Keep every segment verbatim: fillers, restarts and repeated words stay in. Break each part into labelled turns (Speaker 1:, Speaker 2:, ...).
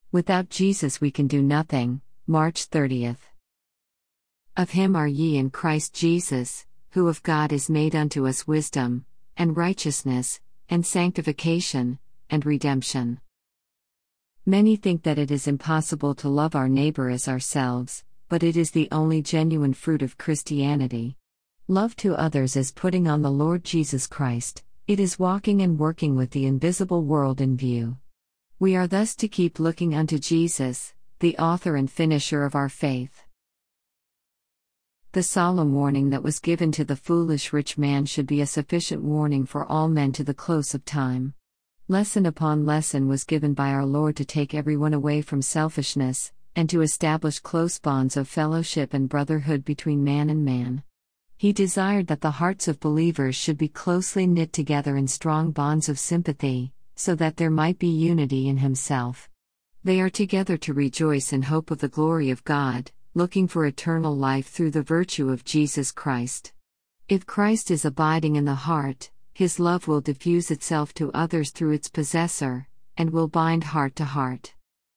Speaker 1: Without Jesus we can do nothing. March thirtieth. Of him are ye in Christ Jesus, who of God is made unto us wisdom, and righteousness, and sanctification, and redemption. Many think that it is impossible to love our neighbor as ourselves, but it is the only genuine fruit of Christianity. Love to others is putting on the Lord Jesus Christ, it is walking and working with the invisible world in view. We are thus to keep looking unto Jesus, the author and finisher of our faith. The solemn warning that was given to the foolish rich man should be a sufficient warning for all men to the close of time. Lesson upon lesson was given by our Lord to take everyone away from selfishness, and to establish close bonds of fellowship and brotherhood between man and man. He desired that the hearts of believers should be closely knit together in strong bonds of sympathy, so that there might be unity in Himself. They are together to rejoice in hope of the glory of God, looking for eternal life through the virtue of Jesus Christ. If Christ is abiding in the heart, His love will diffuse itself to others through its possessor, and will bind heart to heart.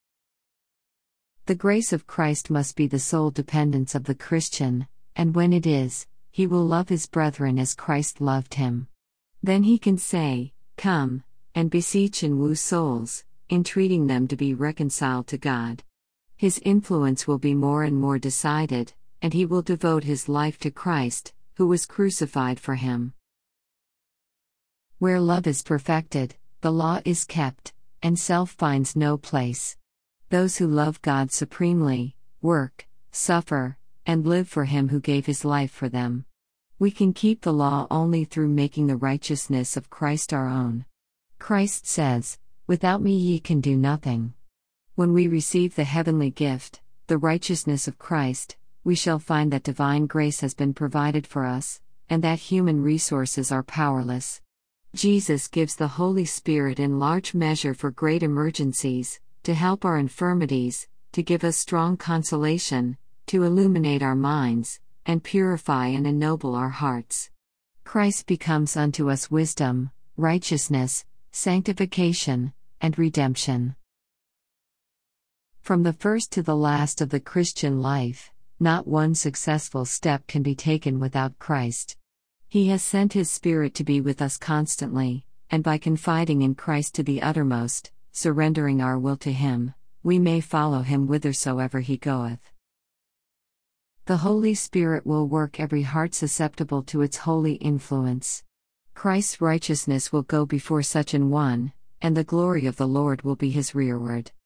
Speaker 1: The grace of Christ must be the sole dependence of the Christian, and when it is, he will love his brethren as Christ loved him. Then he can say, "Come," and beseech and woo souls, entreating them to be reconciled to God. His influence will be more and more decided, and he will devote his life to Christ, who was crucified for him. Where love is perfected, the law is kept, and self finds no place. Those who love God supremely, work, suffer, and live for Him who gave His life for them. We can keep the law only through making the righteousness of Christ our own. Christ says, "Without me ye can do nothing." When we receive the heavenly gift, the righteousness of Christ, we shall find that divine grace has been provided for us, and that human resources are powerless. Jesus gives the Holy Spirit in large measure for great emergencies, to help our infirmities, to give us strong consolation, to illuminate our minds, and purify and ennoble our hearts. Christ becomes unto us wisdom, righteousness, sanctification, and redemption. From the first to the last of the Christian life, not one successful step can be taken without Christ. He has sent His Spirit to be with us constantly, and by confiding in Christ to the uttermost, surrendering our will to Him, we may follow Him whithersoever He goeth. The Holy Spirit will work every heart susceptible to its holy influence. Christ's righteousness will go before such an one, and the glory of the Lord will be his rearward.